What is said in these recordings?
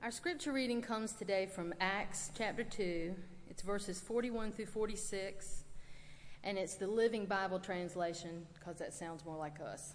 Our scripture reading comes today from Acts chapter 2. It's verses 41 through 46, and it's the Living Bible translation because that sounds more like us.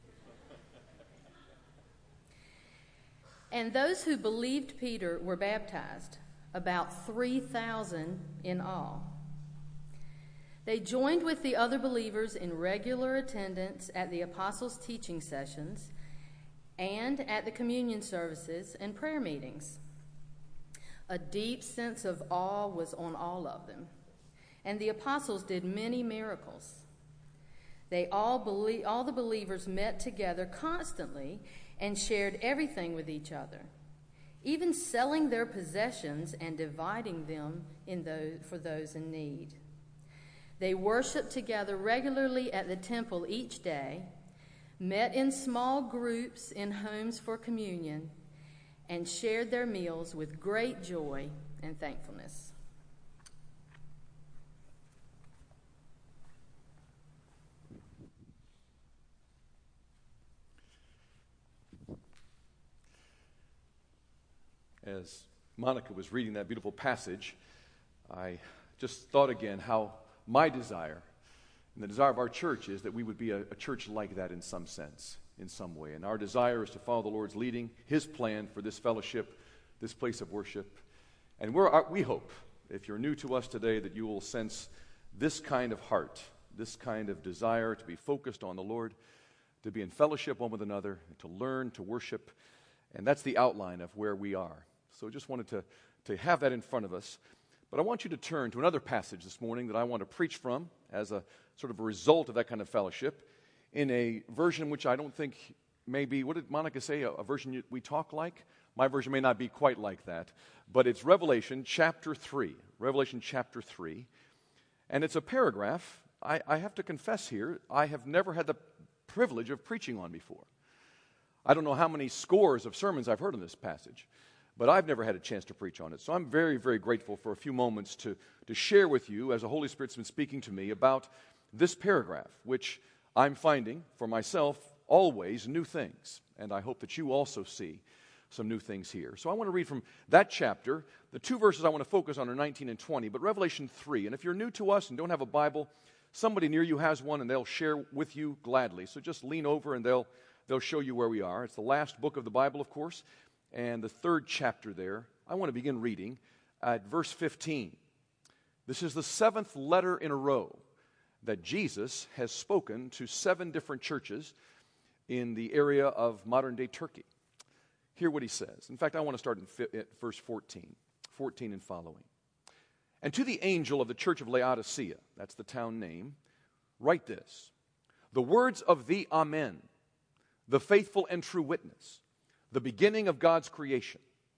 And those who believed Peter were baptized, about 3,000 in all. They joined with the other believers in regular attendance at the apostles' teaching sessions and at the communion services and prayer meetings. A deep sense of awe was on all of them, and the apostles did many miracles. All the believers met together constantly and shared everything with each other, even selling their possessions and dividing them for those in need. They worshiped together regularly at the temple each day, met in small groups in homes for communion, and shared their meals with great joy and thankfulness. As Monica was reading that beautiful passage, I just thought again how my desire and the desire of our church is that we would be a church like that in some sense, in some way. And our desire is to follow the Lord's leading, His plan for this fellowship, this place of worship. And we hope, if you're new to us today, that you will sense this kind of heart, this kind of desire to be focused on the Lord, to be in fellowship one with another, to learn, to worship. And that's the outline of where we are. So I just wanted to have that in front of us. But I want you to turn to another passage this morning that I want to preach from as a sort of a result of that kind of fellowship in a version which I don't think may be, what did Monica say, a version we talk like? My version may not be quite like that, but it's Revelation chapter 3. Revelation chapter 3. And it's a paragraph, I have to confess here, I have never had the privilege of preaching on before. I don't know how many scores of sermons I've heard on this passage, but I've never had a chance to preach on it. So I'm very, very grateful for a few moments to share with you, as the Holy Spirit's been speaking to me, about this paragraph, which I'm finding for myself always new things. And I hope that you also see some new things here. So I want to read from that chapter. The two verses I want to focus on are 19 and 20, but Revelation 3. And if you're new to us and don't have a Bible, somebody near you has one and they'll share with you gladly. So just lean over and they'll show you where we are. It's the last book of the Bible, of course, and the third chapter there. I want to begin reading at verse 15. This is the seventh letter in a row that Jesus has spoken to 7 different churches in the area of modern-day Turkey. Hear what he says. In fact, I want to start at verse 14 and following. And to the angel of the church of Laodicea, that's the town name, write this: the words of the Amen, the faithful and true witness, the beginning of God's creation.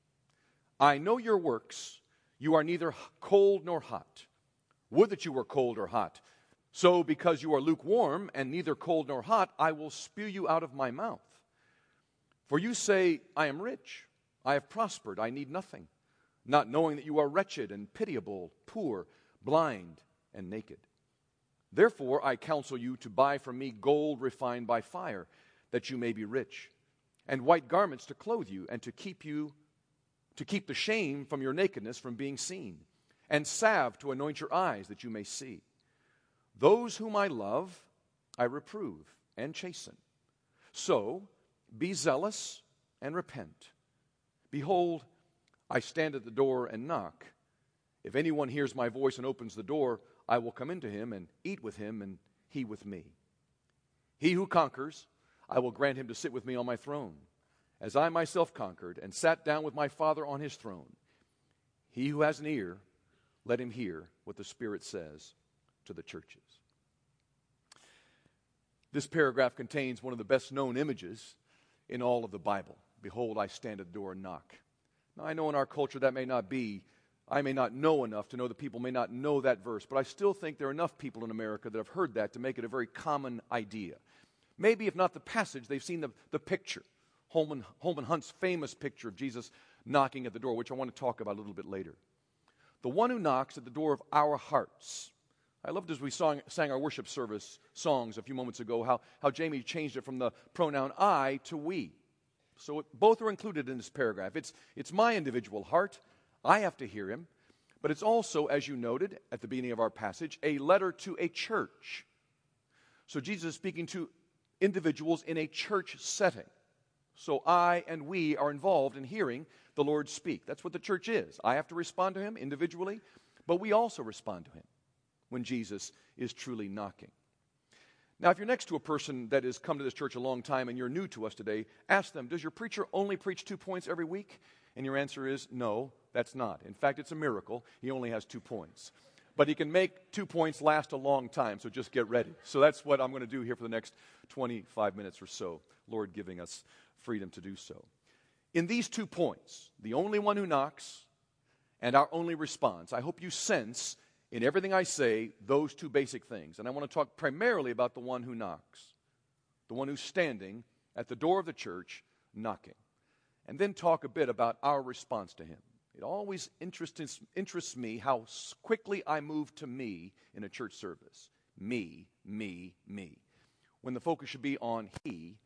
I know your works. You are neither cold nor hot. Would that you were cold or hot. So because you are lukewarm and neither cold nor hot, I will spew you out of my mouth. For you say, I am rich, I have prospered, I need nothing, not knowing that you are wretched and pitiable, poor, blind, and naked. Therefore I counsel you to buy from me gold refined by fire, that you may be rich, and white garments to clothe you, and to keep the shame from your nakedness from being seen, and salve to anoint your eyes that you may see. Those whom I love, I reprove and chasten. So be zealous and repent. Behold, I stand at the door and knock. If anyone hears my voice and opens the door, I will come into him and eat with him and he with me. He who conquers, I will grant him to sit with me on my throne, as I myself conquered and sat down with my Father on his throne. He who has an ear, let him hear what the Spirit says to the churches. This paragraph contains one of the best known images in all of the Bible. Behold, I stand at the door and knock. Now, I know in our culture that may not be, I may not know enough to know that people may not know that verse, but I still think there are enough people in America that have heard that to make it a very common idea. Maybe, if not the passage, they've seen the picture, Holman Hunt's famous picture of Jesus knocking at the door, which I want to talk about a little bit later. The one who knocks at the door of our hearts. I loved as we sang our worship service songs a few moments ago, how Jamie changed it from the pronoun I to we. So both are included in this paragraph. It's my individual heart. I have to hear him. But it's also, as you noted at the beginning of our passage, a letter to a church. So Jesus is speaking to individuals in a church setting. So I and we are involved in hearing the Lord speak. That's what the church is. I have to respond to him individually, but we also respond to him when Jesus is truly knocking. Now, if you're next to a person that has come to this church a long time and you're new to us today, ask them, does your preacher only preach 2 points every week? And your answer is, no, that's not. In fact, it's a miracle. He only has 2 points. But he can make 2 points last a long time, so just get ready. So that's what I'm going to do here for the next 25 minutes or so, Lord giving us freedom to do so. In these 2 points, the only one who knocks and our only response, I hope you sense in everything I say those 2 basic things. And I want to talk primarily about the one who knocks, the one who's standing at the door of the church knocking, and then talk a bit about our response to him. It always interests me how quickly I move to me in a church service. Me, me, me. When the focus should be on he.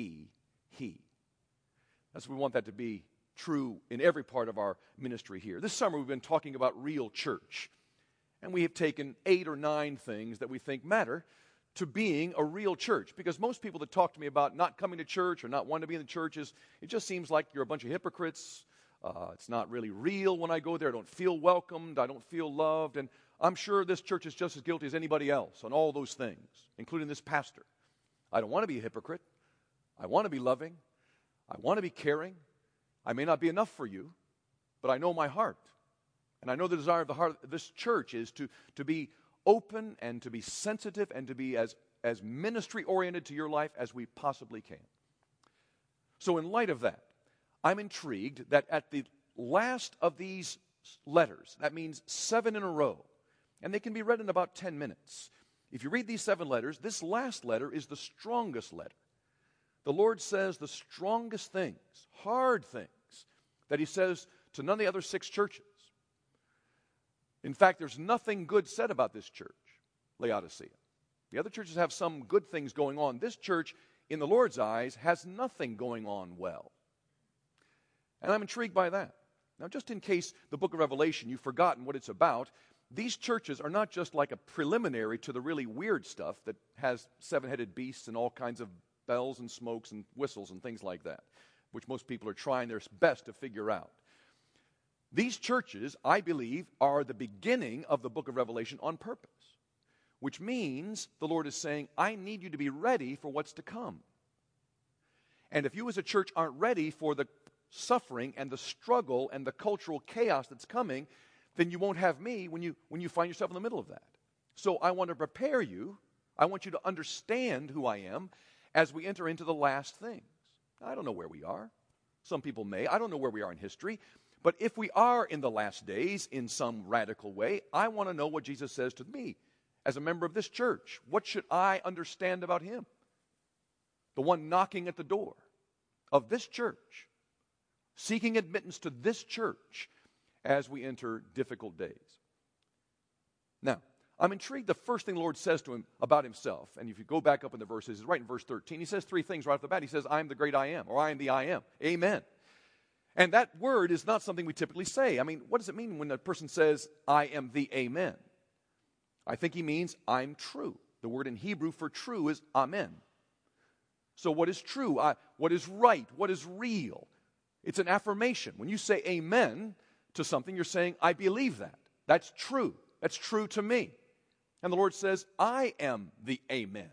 That's what we want that to be true in every part of our ministry here. This summer we've been talking about real church. And we have taken 8 or 9 things that we think matter to being a real church. Because most people that talk to me about not coming to church or not wanting to be in the churches, it just seems like you're a bunch of hypocrites. It's not really real when I go there. I don't feel welcomed. I don't feel loved. And I'm sure this church is just as guilty as anybody else on all those things, including this pastor. I don't want to be a hypocrite. I want to be loving. I want to be caring. I may not be enough for you, but I know my heart. And I know the desire of the heart of this church is to be open and to be sensitive and to be as ministry-oriented to your life as we possibly can. So in light of that, I'm intrigued that at the last of these letters, that means 7 in a row, and they can be read in about 10 minutes. If you read these 7 letters, this last letter is the strongest letter. The Lord says the strongest things, hard things, that he says to none of the other 6 churches. In fact, there's nothing good said about this church, Laodicea. The other churches have some good things going on. This church, in the Lord's eyes, has nothing going on well. And I'm intrigued by that. Now, just in case the book of Revelation, you've forgotten what it's about, these churches are not just like a preliminary to the really weird stuff that has 7-headed beasts and all kinds of bells and smokes and whistles and things like that, which most people are trying their best to figure out. These churches, I believe, are the beginning of the book of Revelation on purpose, which means the Lord is saying, I need you to be ready for what's to come. And if you as a church aren't ready for the suffering and the struggle and the cultural chaos that's coming, then you won't have me when you find yourself in the middle of that. So I want to prepare you. I want you to understand who I am as we enter into the last things. I don't know where we are. Some people may. I don't know where we are in history. But if we are in the last days in some radical way, I want to know what Jesus says to me as a member of this church. What should I understand about him? The one knocking at the door of this church, seeking admittance to this church as we enter difficult days. Now, I'm intrigued the first thing the Lord says to him about himself, and if you go back up in the verses, it's right in verse 13, he says 3 things right off the bat. He says, I am the great I am, or I am the I am. Amen. And that word is not something we typically say. I mean, what does it mean when a person says, I am the Amen? I think he means, I'm true. The word in Hebrew for true is amen. So what is true? What is right? What is real? It's an affirmation. When you say amen to something, you're saying, I believe that. That's true. That's true to me. And the Lord says, I am the amen.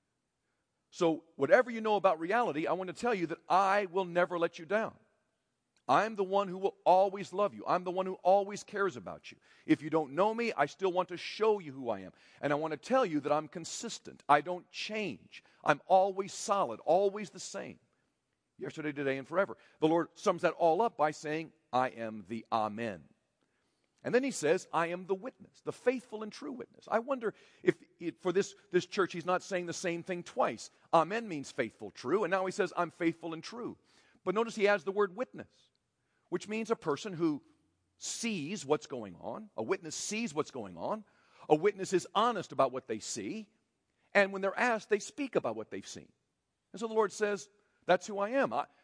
So whatever you know about reality, I want to tell you that I will never let you down. I'm the one who will always love you. I'm the one who always cares about you. If you don't know me, I still want to show you who I am. And I want to tell you that I'm consistent. I don't change. I'm always solid, always the same. Yesterday, today, and forever. The Lord sums that all up by saying, I am the Amen. And then he says, I am the witness, the faithful and true witness. I wonder if for this church he's not saying the same thing twice. Amen means faithful, true, and now he says, I'm faithful and true. But notice he adds the word witness, which means a person who sees what's going on. A witness sees what's going on. A witness is honest about what they see. And when they're asked, they speak about what they've seen. And so the Lord says, that's who I am.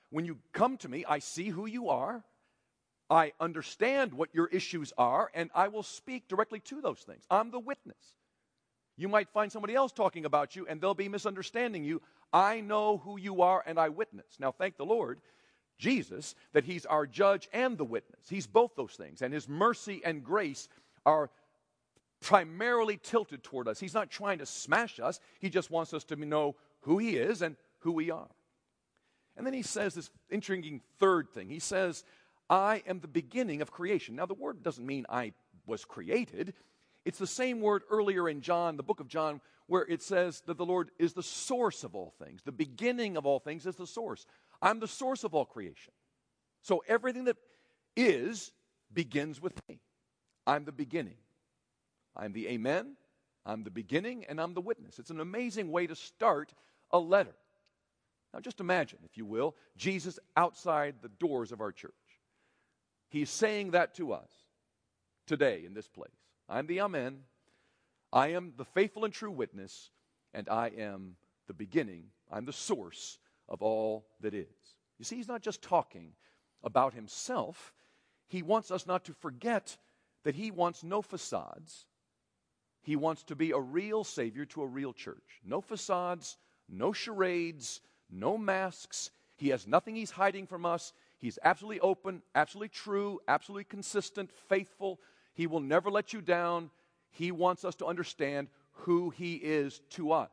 when you come to me, I see who you are. I understand what your issues are, and I will speak directly to those things. I'm the witness. You might find somebody else talking about you, and they'll be misunderstanding you. I know who you are, and I witness. Now, thank the Lord, Jesus, that he's our judge and the witness. He's both those things, and his mercy and grace are primarily tilted toward us. He's not trying to smash us. He just wants us to know who he is and who we are. And then he says this intriguing third thing. He says, I am the beginning of creation. Now, the word doesn't mean I was created. It's the same word earlier in John, the book of John, where it says that the Lord is the source of all things. The beginning of all things is the source. I'm the source of all creation. So everything that is begins with me. I'm the beginning. I'm the Amen, I'm the beginning, and I'm the witness. It's an amazing way to start a letter. Now just imagine, if you will, Jesus outside the doors of our church. He's saying that to us today in this place. I'm the Amen, I am the faithful and true witness, and I am the beginning. I'm the source of all that is. You see, he's not just talking about himself. He wants us not to forget that he wants no facades. He wants to be a real Savior to a real church. No facades, no charades, no masks. He has nothing he's hiding from us. He's absolutely open, absolutely true, absolutely consistent, faithful. He will never let you down. He wants us to understand who he is to us.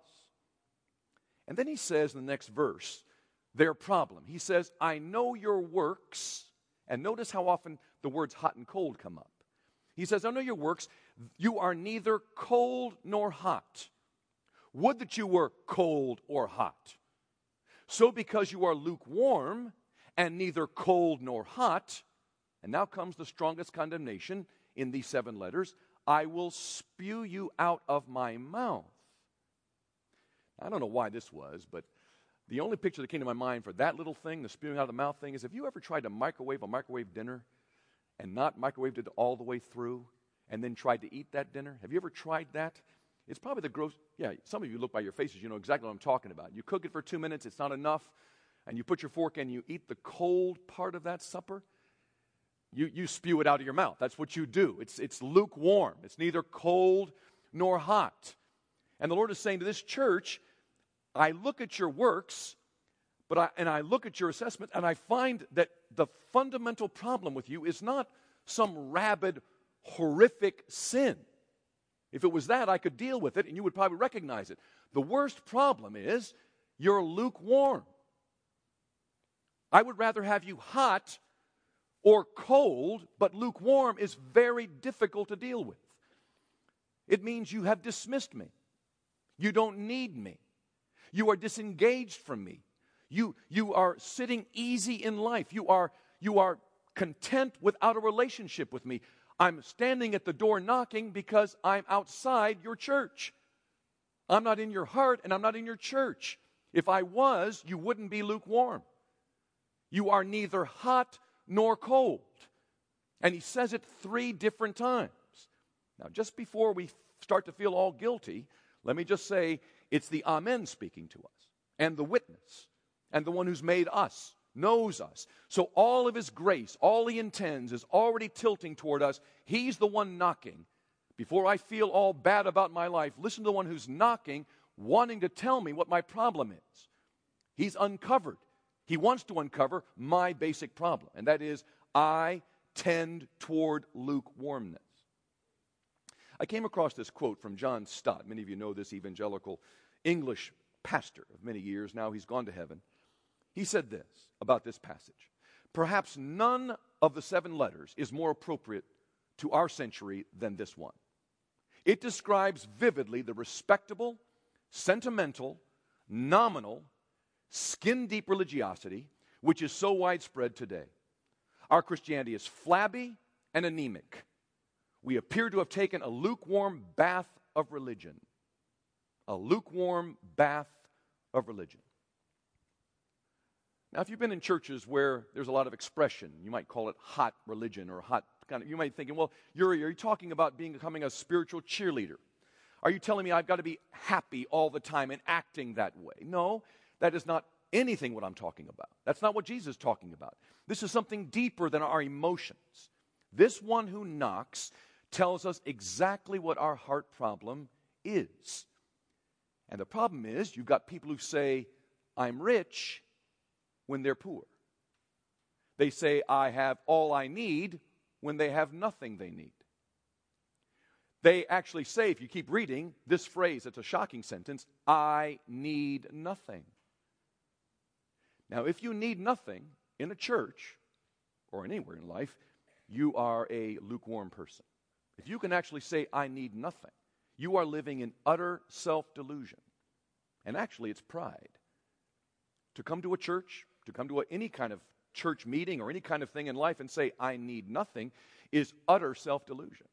And then he says in the next verse, their problem. He says, I know your works. And notice how often the words hot and cold come up. He says, I know your works. You are neither cold nor hot. Would that you were cold or hot. So because you are lukewarm and neither cold nor hot, and now comes the strongest condemnation in these 7 letters, I will spew you out of my mouth. I don't know why this was, but the only picture that came to my mind for that little thing, the spewing out of the mouth thing, is have you ever tried to microwave a microwave dinner and not microwaved it all the way through and then tried to eat that dinner? Have you ever tried that? It's probably the gross, some of you look by your faces, you know exactly what I'm talking about. You cook it for 2 minutes, it's not enough, and you put your fork in and you eat the cold part of that supper. You spew it out of your mouth. That's what you do. It's lukewarm. It's neither cold nor hot. And the Lord is saying to this church, I look at your works, and I look at your assessment, and I find that the fundamental problem with you is not some rabid, horrific sin. If it was that, I could deal with it, and you would probably recognize it. The worst problem is you're lukewarm. I would rather have you hot or cold, but lukewarm is very difficult to deal with. It means you have dismissed me. You don't need me. You are disengaged from me. You are sitting easy in life. You are content without a relationship with me. I'm standing at the door knocking because I'm outside your church. I'm not in your heart and I'm not in your church. If I was, you wouldn't be lukewarm. You are neither hot nor cold. And he says it 3 different times. Now, just before we start to feel all guilty, let me just say it's the Amen speaking to us, and the witness, and the one who's made us, knows us. So all of his grace, all he intends is already tilting toward us. He's the one knocking. Before I feel all bad about my life, listen to the one who's knocking, wanting to tell me what my problem is. He's uncovered. He wants to uncover my basic problem, and that is I tend toward lukewarmness. I came across this quote from John Stott. Many of you know this evangelical English pastor of many years. Now he's gone to heaven. He said this about this passage. Perhaps none of the 7 letters is more appropriate to our century than this one. It describes vividly the respectable, sentimental, nominal, skin-deep religiosity which is so widespread today. Our Christianity is flabby and anemic. We appear to have taken a lukewarm bath of religion. A lukewarm bath of religion. Now, if you've been in churches where there's a lot of expression, you might call it hot religion or hot kind of, you might be thinking, well, you're talking about becoming a spiritual cheerleader. Are you telling me I've got to be happy all the time and acting that way? No, that is not anything what I'm talking about. That's not what Jesus is talking about. This is something deeper than our emotions. This one who knocks tells us exactly what our heart problem is. And the problem is, you've got people who say, I'm rich, when they're poor. They say, I have all I need, when they have nothing they need. They actually say, if you keep reading, this phrase, it's a shocking sentence, I need nothing. Now, if you need nothing in a church, or anywhere in life, you are a lukewarm person. If you can actually say, I need nothing, you are living in utter self-delusion. And actually, it's pride. To come to a church, to come to any kind of church meeting or any kind of thing in life and say, I need nothing, is utter self-delusion.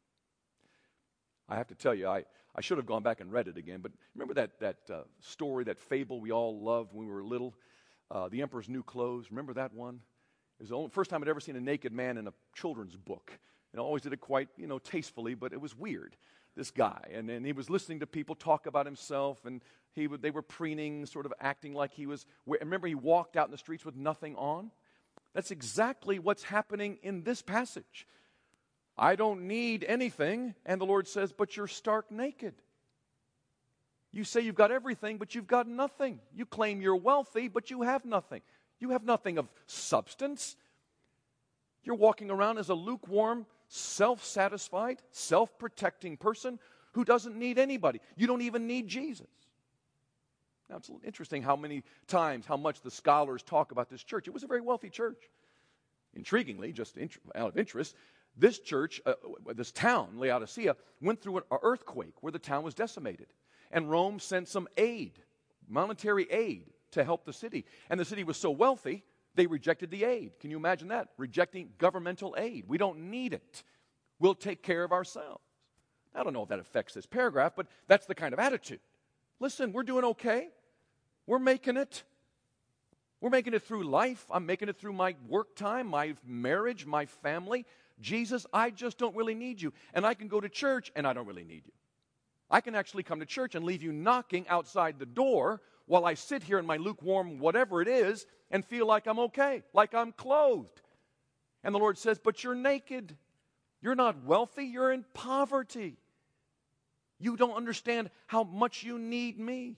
I have to tell you, I should have gone back and read it again, but remember that story, that fable we all loved when we were little? The Emperor's New Clothes. Remember that one? It was the first time I'd ever seen a naked man in a children's book. And I always did it quite, tastefully, but it was weird, this guy. And he was listening to people talk about himself, and they were preening, sort of acting like he was. Remember, he walked out in the streets with nothing on? That's exactly what's happening in this passage. I don't need anything, and the Lord says, but you're stark naked. You say you've got everything, but you've got nothing. You claim you're wealthy, but you have nothing. You have nothing of substance. You're walking around as a lukewarm, self-satisfied, self-protecting person who doesn't need anybody. You don't even need Jesus. Now, it's interesting how much the scholars talk about this church. It was a very wealthy church. Intriguingly, just out of interest, this church, this town, Laodicea, went through an earthquake where the town was decimated. And Rome sent some aid, monetary aid, to help the city. And the city was so wealthy, they rejected the aid. Can you imagine that? Rejecting governmental aid. We don't need it. We'll take care of ourselves. I don't know if that affects this paragraph, but that's the kind of attitude. Listen, we're doing okay. We're making it. We're making it through life. I'm making it through my work time, my marriage, my family. Jesus, I just don't really need you. And I can go to church and I don't really need you. I can actually come to church and leave you knocking outside the door while I sit here in my lukewarm whatever it is and feel like I'm okay, like I'm clothed. And the Lord says, but you're naked. You're not wealthy. You're in poverty. You don't understand how much you need me.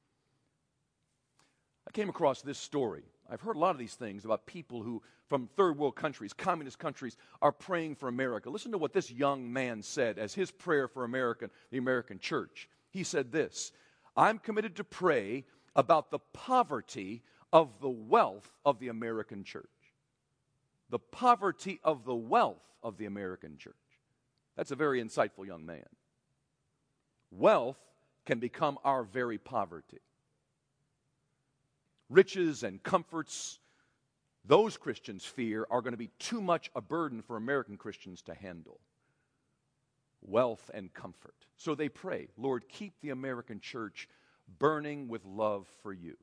I came across this story. I've heard a lot of these things about people who, from third world countries, communist countries, are praying for America. Listen to what this young man said as his prayer for America, the American church. He said this, I'm committed to pray about the poverty of the wealth of the American church. The poverty of the wealth of the American church. That's a very insightful young man. Wealth can become our very poverty. Riches and comforts, those Christians fear, are going to be too much a burden for American Christians to handle. Wealth and comfort. So they pray, Lord, keep the American church burning with love for you.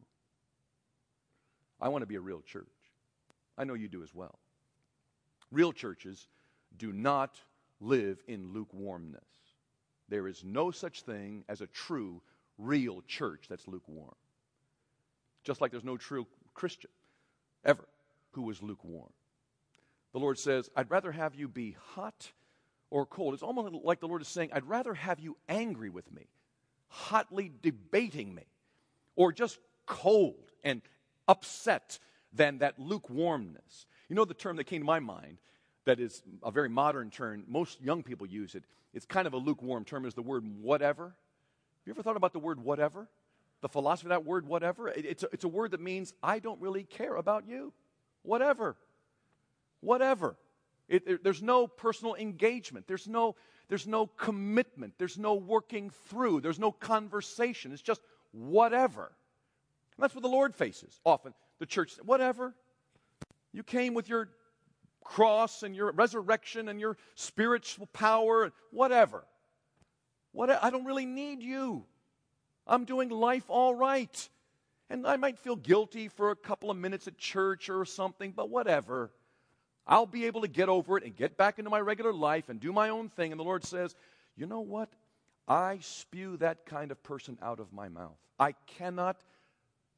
I want to be a real church. I know you do as well. Real churches do not live in lukewarmness. There is no such thing as a true, real church that's lukewarm. Just like there's no true Christian ever who is lukewarm. The Lord says, I'd rather have you be hot or cold. It's almost like the Lord is saying, I'd rather have you angry with me, hotly debating me, or just cold and upset than that lukewarmness. You know the term that came to my mind that is a very modern term, most young people use it, it's kind of a lukewarm term, is the word whatever. Have you ever thought about the word whatever? The philosophy of that word, whatever, it's a word that means I don't really care about you. Whatever. Whatever. There's no personal engagement. There's no commitment. There's no working through. There's no conversation. It's just whatever. And that's what the Lord faces often. The church says, whatever. You came with your cross and your resurrection and your spiritual power, whatever. I don't really need you. I'm doing life all right. And I might feel guilty for a couple of minutes at church or something, but whatever. I'll be able to get over it and get back into my regular life and do my own thing. And the Lord says, you know what? I spew that kind of person out of my mouth. I cannot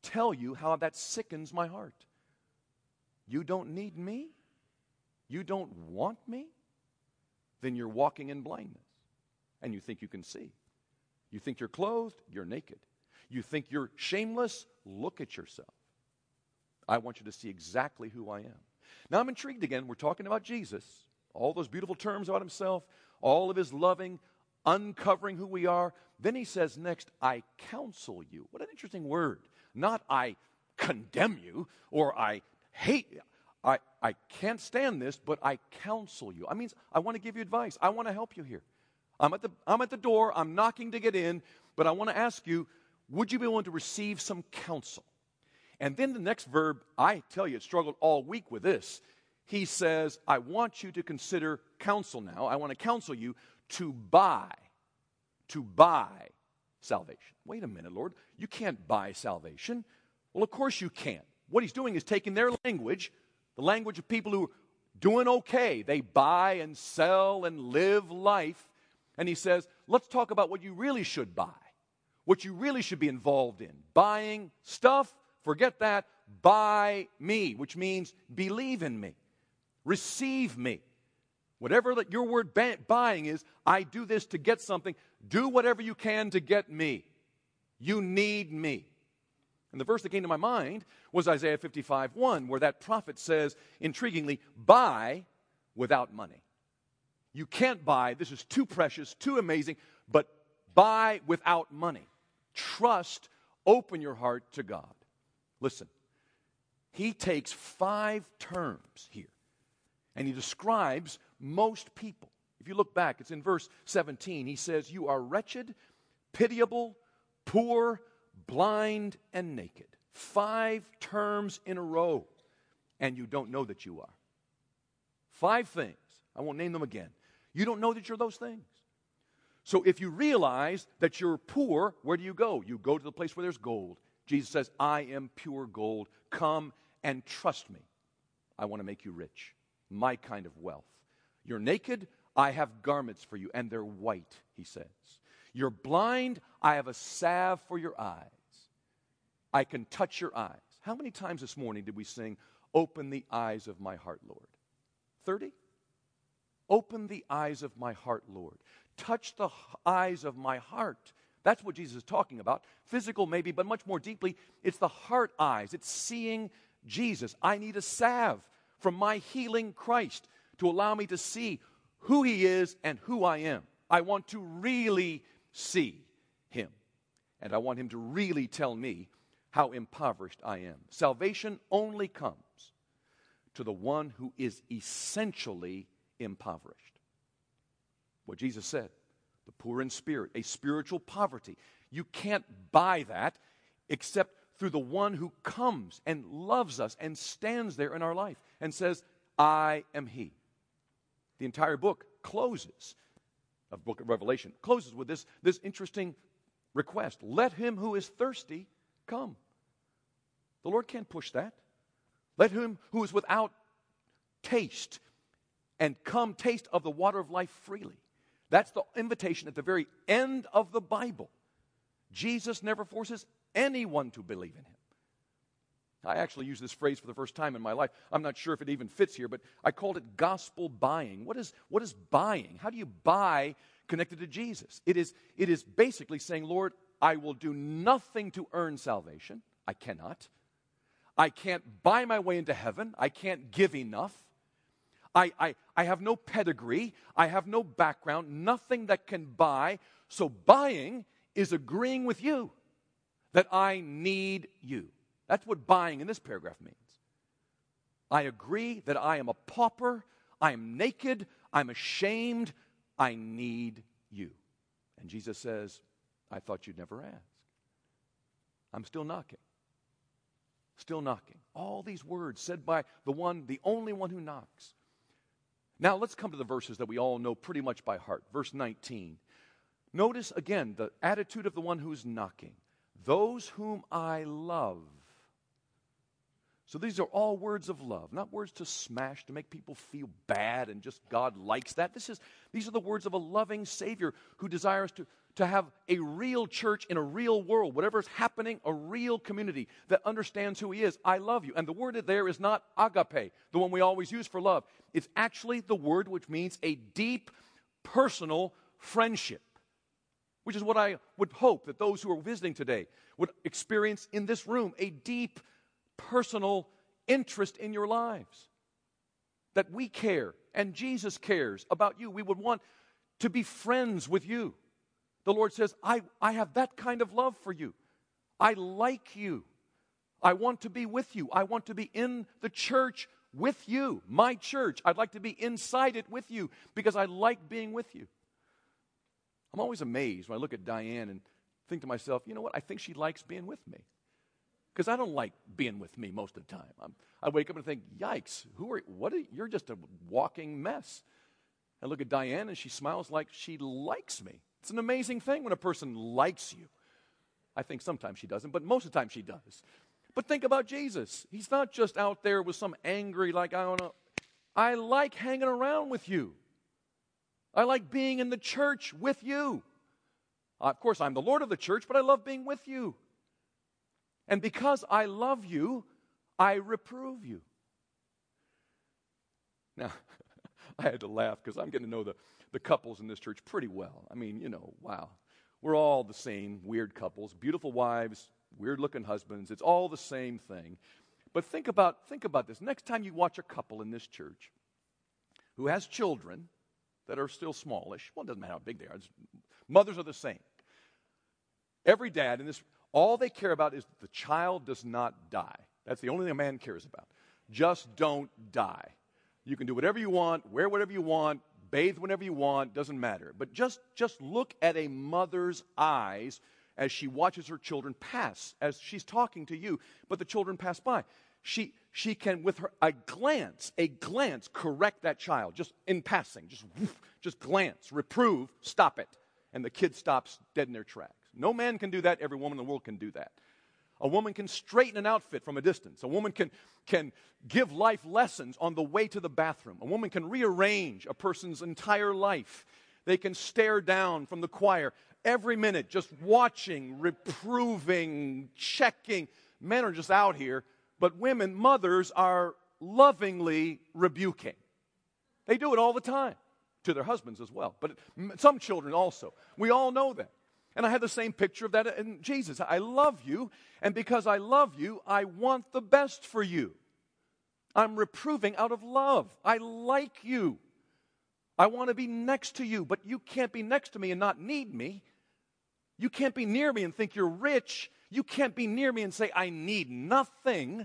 tell you how that sickens my heart. You don't need me? You don't want me? Then you're walking in blindness, and you think you can see. You think you're clothed? You're naked. You think you're shameless? Look at yourself. I want you to see exactly who I am. Now I'm intrigued again. We're talking about Jesus. All those beautiful terms about himself, all of his loving, uncovering who we are. Then he says next, I counsel you. What an interesting word. Not I condemn you or I hate you. I can't stand this, but I counsel you. I mean, I want to give you advice. I want to help you here. I'm at the door. I'm knocking to get in, but I want to ask you, would you be willing to receive some counsel? And then the next verb, I tell you, it struggled all week with this. He says, I want you to consider counsel now. I want to counsel you to buy salvation. Wait a minute, Lord. You can't buy salvation. Well, of course you can't. What he's doing is taking their language, the language of people who are doing okay. They buy and sell and live life. And he says, let's talk about what you really should buy, what you really should be involved in. Buying stuff, forget that. Buy me, which means believe in me. Receive me. Whatever that your word buying is, I do this to get something. Do whatever you can to get me. You need me. And the verse that came to my mind was Isaiah 55:1, where that prophet says, intriguingly, buy without money. You can't buy, this is too precious, too amazing, but buy without money. Trust, open your heart to God. Listen, he takes 5 terms here, and he describes most people. If you look back, it's in verse 17. He says, you are wretched, pitiable, poor, blind, and naked. 5 terms in a row, and you don't know that you are. 5 things. I won't name them again. You don't know that you're those things. So if you realize that you're poor, where do you go? You go to the place where there's gold. Jesus says, I am pure gold. Come and trust me. I want to make you rich. My kind of wealth. You're naked. I have garments for you, and they're white, he says. You're blind. I have a salve for your eyes. I can touch your eyes. How many times this morning did we sing, open the eyes of my heart, Lord? 30? Open the eyes of my heart, Lord. Touch the eyes of my heart. That's what Jesus is talking about. Physical maybe, but much more deeply, it's the heart eyes. It's seeing Jesus. I need a salve from my healing Christ to allow me to see who he is and who I am. I want to really see him. And I want him to really tell me how impoverished I am. Salvation only comes to the one who is essentially impoverished. What Jesus said, the poor in spirit, a spiritual poverty. You can't buy that except through the one who comes and loves us and stands there in our life and says, I am he. The entire book closes, the book of Revelation, closes with this interesting request. Let him who is thirsty come. The Lord can't push that. Let him who is without taste and come taste of the water of life freely. That's the invitation at the very end of the Bible. Jesus never forces anyone to believe in him. I actually use this phrase for the first time in my life. I'm not sure if it even fits here, but I called it gospel buying. What is buying? How do you buy connected to Jesus? It is basically saying, Lord, I will do nothing to earn salvation. I cannot. I can't buy my way into heaven. I can't give enough. I have no pedigree. I have no background. Nothing that can buy. So buying is agreeing with you that I need you. That's what buying in this paragraph means. I agree that I am a pauper. I am naked. I'm ashamed. I need you. And Jesus says, I thought you'd never ask. I'm still knocking. Still knocking. All these words said by the only one who knocks. Now let's come to the verses that we all know pretty much by heart. Verse 19. Notice again the attitude of the one who's knocking. Those whom I love. So these are all words of love, not words to smash, to make people feel bad and just God likes that. These are the words of a loving Savior who desires to have a real church in a real world, whatever's happening, a real community that understands who He is. I love you. And the word there is not agape, the one we always use for love. It's actually the word which means a deep, personal friendship, which is what I would hope that those who are visiting today would experience in this room, a deep, personal interest in your lives. That we care, and Jesus cares about you. We would want to be friends with you. The Lord says, I have that kind of love for you. I like you. I want to be with you. I want to be in the church with you. My church. I'd like to be inside it with you because I like being with you. I'm always amazed when I look at Diane and think to myself, you know what? I think she likes being with me. Because I don't like being with me most of the time. I wake up and think, yikes, you're just a walking mess. I look at Diane and she smiles like she likes me. It's an amazing thing when a person likes you. I think sometimes she doesn't, but most of the time she does. But think about Jesus. He's not just out there with some angry, I don't know. I like hanging around with you. I like being in the church with you. Of course, I'm the Lord of the church, but I love being with you. And because I love you, I reprove you. Now, I had to laugh because I'm getting to know the couples in this church pretty well. I mean, wow. We're all the same weird couples, beautiful wives, weird-looking husbands. It's all the same thing. But think about this. Next time you watch a couple in this church who has children that are still smallish, well, it doesn't matter how big they are. Mothers are the same. Every dad in this, all they care about is the child does not die. That's the only thing a man cares about. Just don't die. You can do whatever you want, wear whatever you want, bathe whenever you want, doesn't matter. But just look at a mother's eyes as she watches her children pass, as she's talking to you, but the children pass by. She can, with a glance, correct that child, just in passing, just glance, reprove, stop it. And the kid stops dead in their tracks. No man can do that. Every woman in the world can do that. A woman can straighten an outfit from a distance. A woman can give life lessons on the way to the bathroom. A woman can rearrange a person's entire life. They can stare down from the choir every minute, just watching, reproving, checking. Men are just out here, but women, mothers, are lovingly rebuking. They do it all the time, to their husbands as well, but some children also. We all know that. And I had the same picture of that in Jesus. I love you, and because I love you, I want the best for you. I'm reproving out of love. I like you. I want to be next to you, but you can't be next to me and not need me. You can't be near me and think you're rich. You can't be near me and say, I need nothing.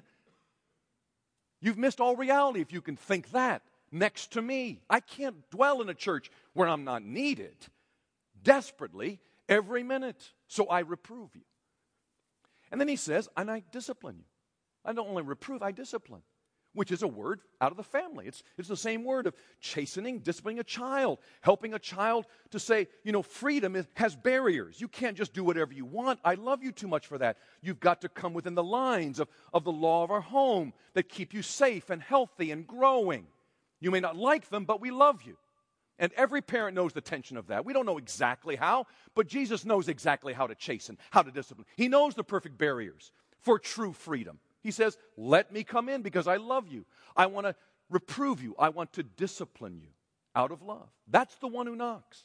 You've missed all reality if you can think that next to me. I can't dwell in a church where I'm not needed desperately every minute. So I reprove you. And then he says, and I discipline you. I don't only reprove, I discipline, which is a word out of the family. It's the same word of chastening, disciplining a child, helping a child to say, freedom has barriers. You can't just do whatever you want. I love you too much for that. You've got to come within the lines of the law of our home that keep you safe and healthy and growing. You may not like them, but we love you. And every parent knows the tension of that. We don't know exactly how, but Jesus knows exactly how to chasten, how to discipline. He knows the perfect barriers for true freedom. He says, let me come in because I love you. I want to reprove you. I want to discipline you out of love. That's the one who knocks.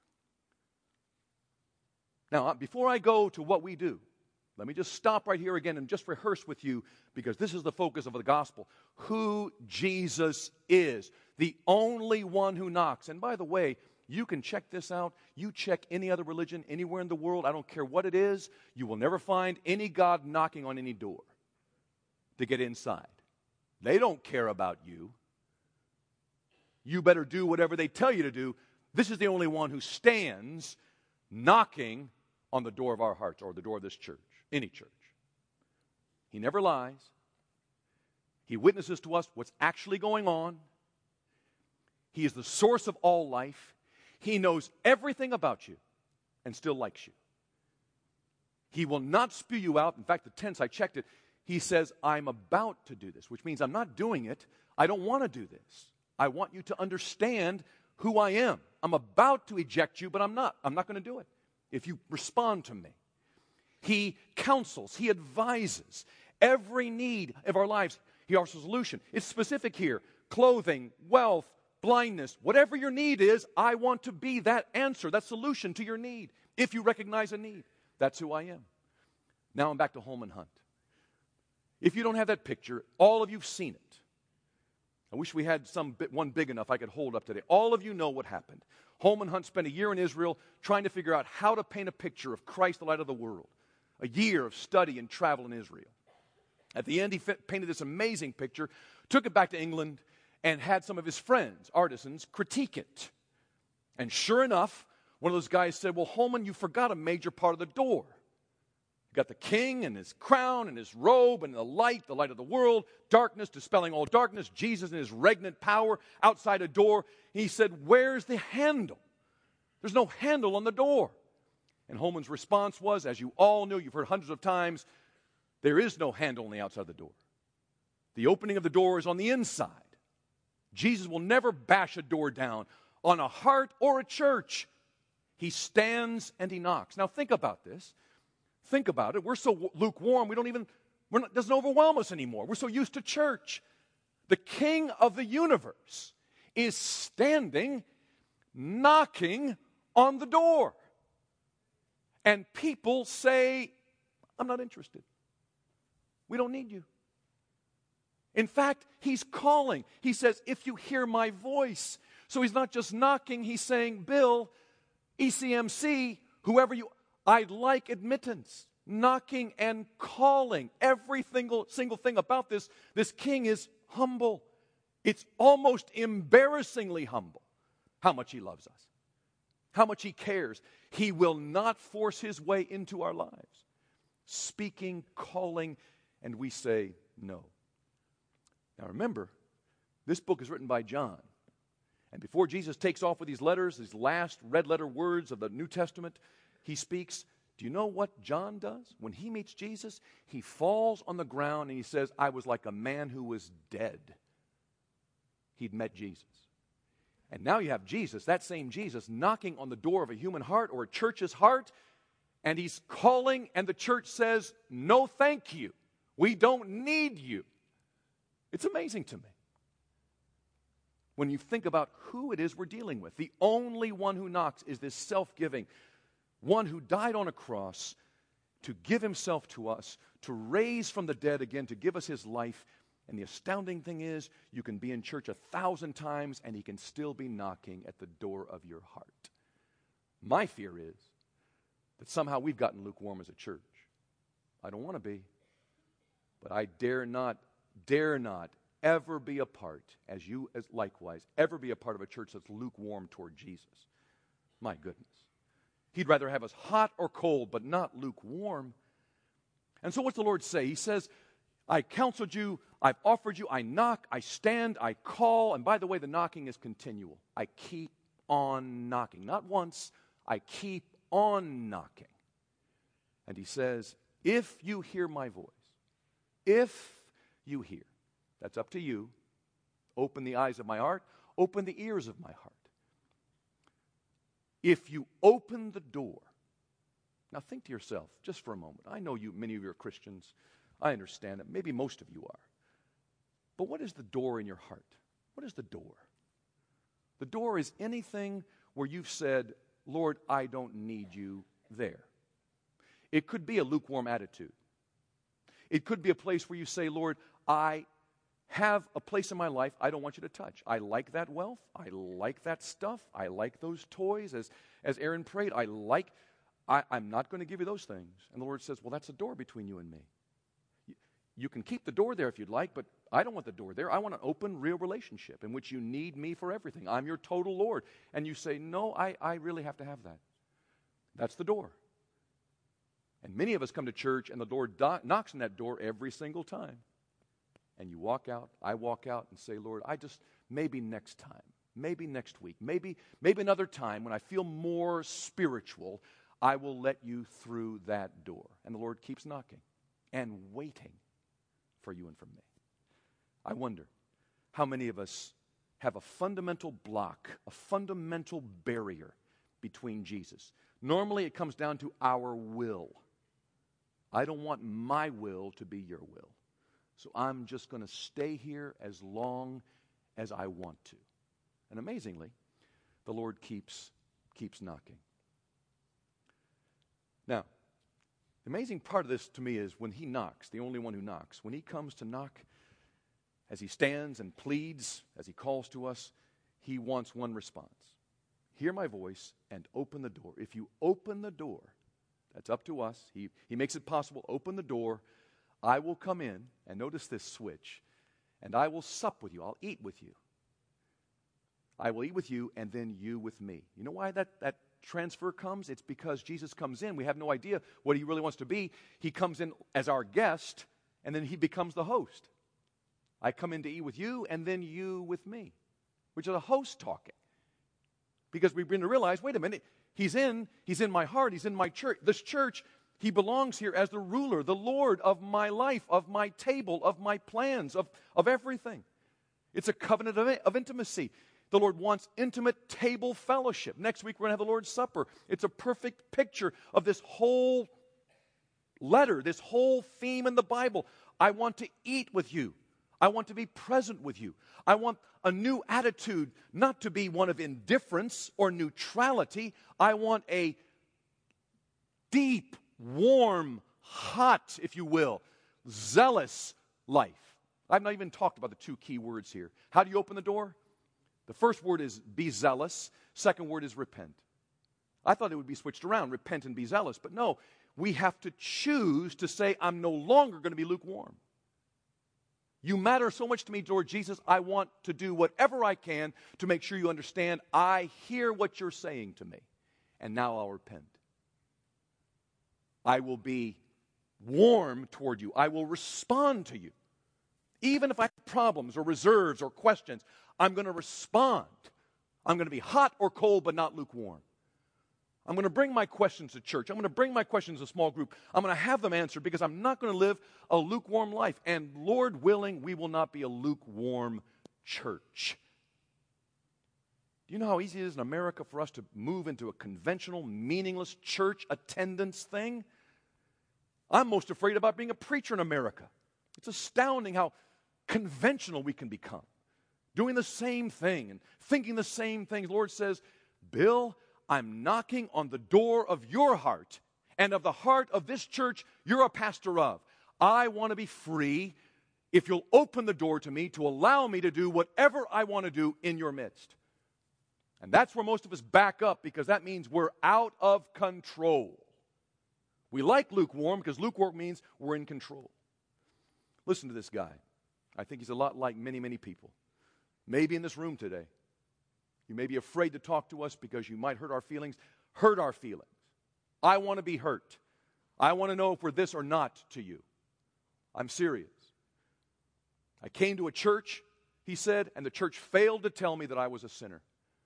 Now, before I go to what we do, let me just stop right here again and just rehearse with you, because this is the focus of the gospel, who Jesus is, the only one who knocks. And by the way, you can check this out. You check any other religion anywhere in the world, I don't care what it is, you will never find any God knocking on any door to get inside. They don't care about you. You better do whatever they tell you to do. This is the only one who stands knocking on the door of our hearts, or the door of this church, any church. He never lies. He witnesses to us what's actually going on. He is the source of all life. He knows everything about you and still likes you. He will not spew you out. In fact, the tense, I checked it, he says, I'm about to do this, which means I'm not doing it. I don't want to do this. I want you to understand who I am. I'm about to eject you, but I'm not. I'm not going to do it. if you respond to me. He counsels, He advises every need of our lives. He offers a solution. It's specific here. Clothing, wealth, blindness, whatever your need is, I want to be that answer, that solution to your need. If you recognize a need, that's who I am. Now I'm back to Holman Hunt. If you don't have that picture, all of you've seen it. I wish we had one big enough I could hold up today. All of you know what happened. Holman Hunt spent a year in Israel trying to figure out how to paint a picture of Christ, the light of the world. A year of study and travel in Israel. At the end, he painted this amazing picture, took it back to England, and had some of his friends, artisans, critique it. And sure enough, one of those guys said, well, Holman, you forgot a major part of the door. You got the king and his crown and his robe and the light of the world, darkness dispelling all darkness, Jesus and his regnant power outside a door. He said, where's the handle? There's no handle on the door. And Holman's response was, as you all knew, you've heard hundreds of times, there is no handle on the outside of the door. The opening of the door is on the inside. Jesus will never bash a door down on a heart or a church. He stands and he knocks. Now think about this. Think about it. We're so lukewarm, it doesn't overwhelm us anymore. We're so used to church. The King of the universe is standing, knocking on the door. And people say, I'm not interested. We don't need you. In fact, he's calling. He says, if you hear my voice. So he's not just knocking, he's saying, Bill, ECMC, whoever you, I'd like admittance. Knocking and calling. Every single thing about this king is humble. It's almost embarrassingly humble how much he loves us. How much he cares. He will not force his way into our lives. Speaking, calling, and we say no. Now remember, this book is written by John. And before Jesus takes off with these letters, these last red letter words of the New Testament, he speaks. Do you know what John does? When he meets Jesus, he falls on the ground and he says, I was like a man who was dead. He'd met Jesus. And now you have Jesus, that same Jesus, knocking on the door of a human heart or a church's heart, and he's calling, and the church says, no thank you. We don't need you. It's amazing to me when you think about who it is we're dealing with. The only one who knocks is this self-giving one who died on a cross to give himself to us, to raise from the dead again, to give us his life. And the astounding thing is, you can be in church 1,000 times and he can still be knocking at the door of your heart. My fear is that somehow we've gotten lukewarm as a church. I don't want to be, but I dare not ever be a part, as likewise, ever be a part of a church that's lukewarm toward Jesus. My goodness. He'd rather have us hot or cold, but not lukewarm. And so what's the Lord say? He says, I counseled you, I've offered you, I knock, I stand, I call. And by the way, the knocking is continual. I keep on knocking. Not once, I keep on knocking. And he says, if you hear my voice, if you hear, that's up to you. Open the eyes of my heart, open the ears of my heart. If you open the door, now think to yourself just for a moment. I know many of you are Christians. I understand that. Maybe most of you are. But what is the door in your heart? What is the door? The door is anything where you've said, Lord, I don't need you there. It could be a lukewarm attitude. It could be a place where you say, Lord, I have a place in my life I don't want you to touch. I like that wealth. I like that stuff. I like those toys. As Aaron prayed, I'm not going to give you those things. And the Lord says, well, that's a door between you and me. You can keep the door there if you'd like, but I don't want the door there. I want an open, real relationship in which you need me for everything. I'm your total Lord. And you say, no, I really have to have that. That's the door. And many of us come to church and the Lord knocks on that door every single time. And you walk out, I walk out and say, Lord, maybe next time, maybe next week, maybe another time when I feel more spiritual, I will let you through that door. And the Lord keeps knocking and waiting for you and for me. I wonder how many of us have a fundamental block, a fundamental barrier between Jesus. Normally it comes down to our will. I don't want my will to be your will. So I'm just going to stay here as long as I want to. And amazingly, the Lord keeps knocking. Now, the amazing part of this to me is when he knocks, the only one who knocks, when he comes to knock, as he stands and pleads, as he calls to us, he wants one response. Hear my voice and open the door. If you open the door, that's up to us. He makes it possible. Open the door. I will come in, and notice this switch, and I will sup with you. I'll eat with you. I will eat with you, and then you with me. You know why that transfer comes? It's because Jesus comes in. We have no idea what he really wants to be. He comes in as our guest, and then he becomes the host. I come in to eat with you, and then you with me, which is a host talking. Because we begin to realize, wait a minute, he's in my heart, he's in my church. This church, he belongs here as the ruler, the Lord of my life, of my table, of my plans, of everything. It's a covenant of intimacy. The Lord wants intimate table fellowship. Next week we're going to have the Lord's Supper. It's a perfect picture of this whole letter, this whole theme in the Bible. I want to eat with you. I want to be present with you. I want a new attitude, not to be one of indifference or neutrality. I want a deep, warm, hot, if you will, zealous life. I've not even talked about the two key words here. How do you open the door? The first word is be zealous. Second word is repent. I thought it would be switched around, repent and be zealous. But no, we have to choose to say, I'm no longer going to be lukewarm. You matter so much to me, Lord Jesus. I want to do whatever I can to make sure you understand I hear what you're saying to me. And now I'll repent. I will be warm toward you. I will respond to you. Even if I have problems or reserves or questions, I'm going to respond. I'm going to be hot or cold, but not lukewarm. I'm going to bring my questions to church. I'm going to bring my questions to a small group. I'm going to have them answered because I'm not going to live a lukewarm life. And Lord willing, we will not be a lukewarm church. Do you know how easy it is in America for us to move into a conventional, meaningless church attendance thing? I'm most afraid about being a preacher in America. It's astounding how conventional we can become. Doing the same thing and thinking the same things. The Lord says, Bill, I'm knocking on the door of your heart and of the heart of this church you're a pastor of. I want to be free if you'll open the door to me to allow me to do whatever I want to do in your midst. And that's where most of us back up because that means we're out of control. We like lukewarm because lukewarm means we're in control. Listen to this guy. I think he's a lot like many, many people. Maybe in this room today. You may be afraid to talk to us because you might hurt our feelings. Hurt our feelings. I want to be hurt. I want to know if we're this or not to you. I'm serious. I came to a church, he said, and the church failed to tell me that I was a sinner.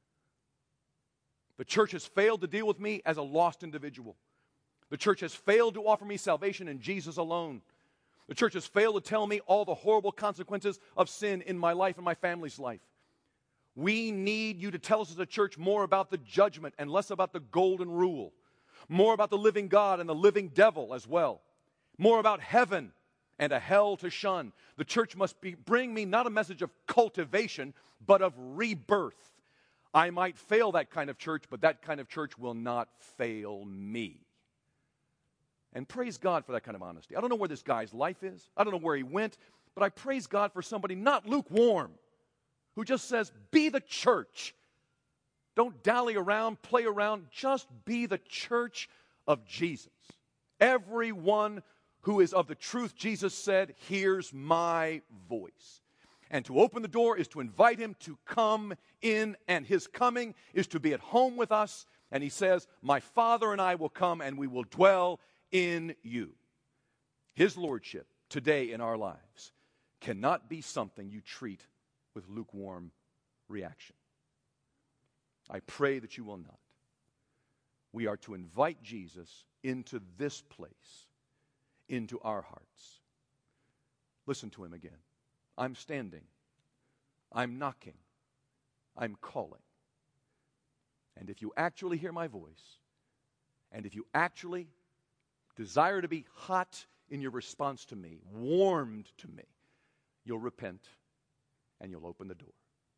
The church has failed to deal with me as a lost individual. The church has failed to offer me salvation in Jesus alone. The church has failed to tell me all the horrible consequences of sin in my life and my family's life. We need you to tell us as a church more about the judgment and less about the golden rule. More about the living God and the living devil as well. More about heaven and a hell to shun. The church must bring me not a message of cultivation, but of rebirth. I might fail that kind of church, but that kind of church will not fail me. And praise God for that kind of honesty. I don't know where this guy's life is. I don't know where he went, but I praise God for somebody not lukewarm, who just says, be the church. Don't dally around, play around. Just be the church of Jesus. Everyone who is of the truth, Jesus said, hears my voice. And to open the door is to invite him to come in, and his coming is to be at home with us. And he says, my Father and I will come and we will dwell in you. His lordship today in our lives cannot be something you treat with lukewarm reaction. I pray that you will not. We are to invite Jesus into this place, into our hearts. Listen to him again. I'm standing. I'm knocking. I'm calling. And if you actually hear my voice, and if you actually desire to be hot in your response to me, warmed to me, you'll repent and you'll open the door.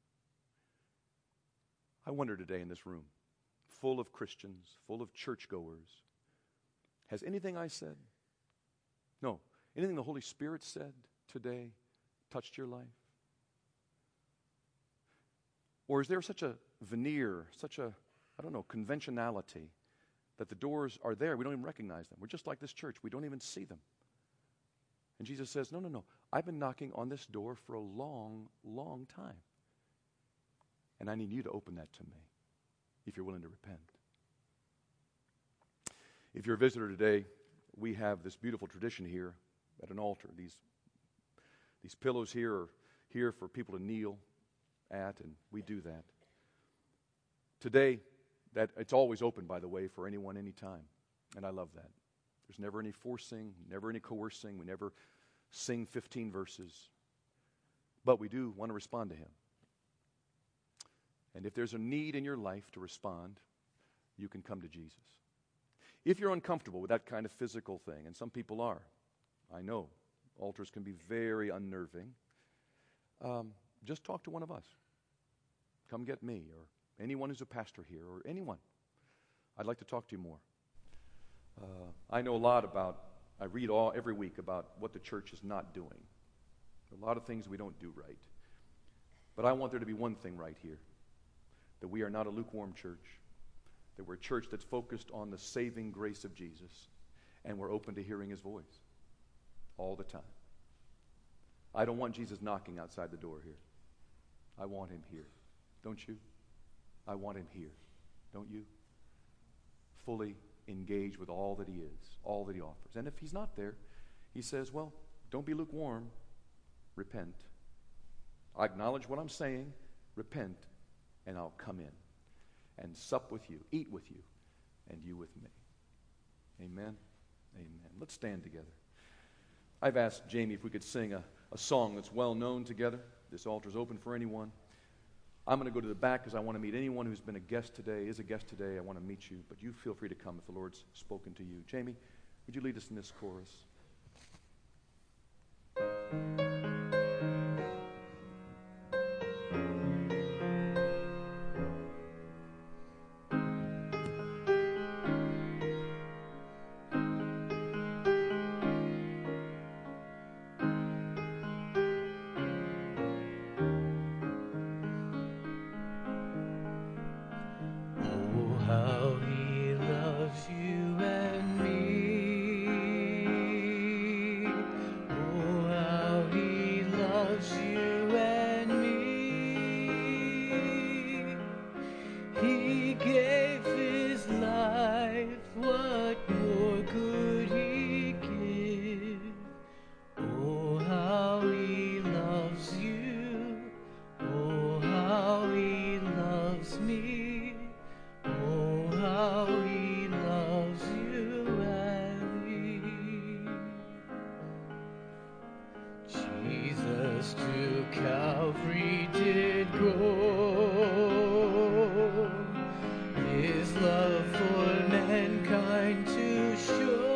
I wonder today in this room, full of Christians, full of churchgoers, has anything I said, no, anything the Holy Spirit said today touched your life? Or is there such a veneer, such a, conventionality that the doors are there, we don't even recognize them. We're just like this church, we don't even see them. And Jesus says, no, I've been knocking on this door for a long, long time. And I need you to open that to me if you're willing to repent. If you're a visitor today, we have this beautiful tradition here at an altar. These pillows here are here for people to kneel at, and we do that. Today, that it's always open, by the way, for anyone, anytime. And I love that. There's never any forcing, never any coercing. We never sing 15 verses. But we do want to respond to Him. And if there's a need in your life to respond, you can come to Jesus. If you're uncomfortable with that kind of physical thing, and some people are, I know, altars can be very unnerving, just talk to one of us. Come get me, or anyone who's a pastor here, or anyone. I'd like to talk to you more. I know a lot about, I read every week about what the church is not doing. A lot of things we don't do right. But I want there to be one thing right here, that we are not a lukewarm church, that we're a church that's focused on the saving grace of Jesus, and we're open to hearing His voice all the time. I don't want Jesus knocking outside the door here. I want Him here. Don't you? I want Him here. Don't you? Fully engaged with all that He is, all that He offers. And if He's not there, He says, well, don't be lukewarm. Repent. I acknowledge what I'm saying. Repent, and I'll come in and sup with you, eat with you, and you with me. Amen? Amen. Let's stand together. I've asked Jamie if we could sing a song that's well known together. This altar's open for anyone. I'm going to go to the back because I want to meet anyone who's been a guest today, is a guest today. I want to meet you, but you feel free to come if the Lord's spoken to you. Jamie, would you lead us in this chorus? Jesus to Calvary did go, His love for mankind to show.